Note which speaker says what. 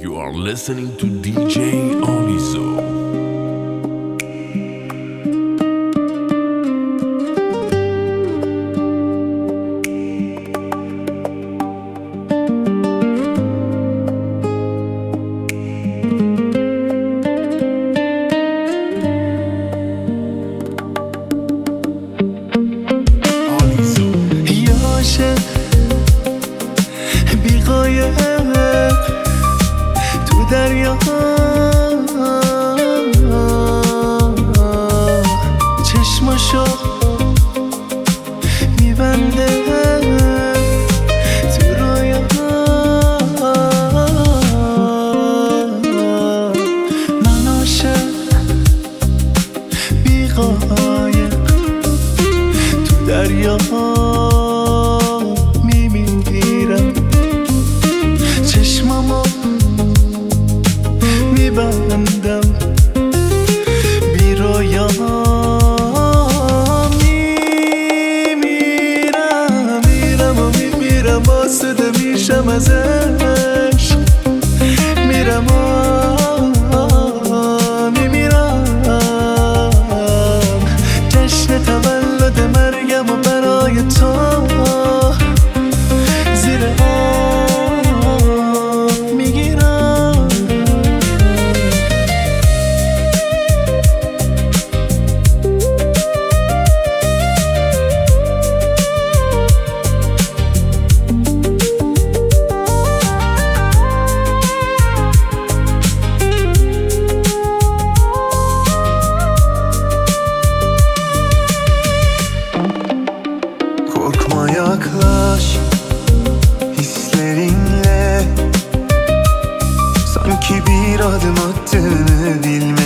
Speaker 1: You are listening to DJ Olizo.
Speaker 2: دریا چشماشو میبنده تو رویا من عاشق بی‌قایق تو دریا میمیرم چشمامو میبندم بی رویا میمیرم میرم و میمیرم آسوده میشم ازش میرم و میمیرم جشن تولد مرگم و برای تو زیر میگیرم Korkma yaklaş hislerinle, sanki bir adım attığını bilme.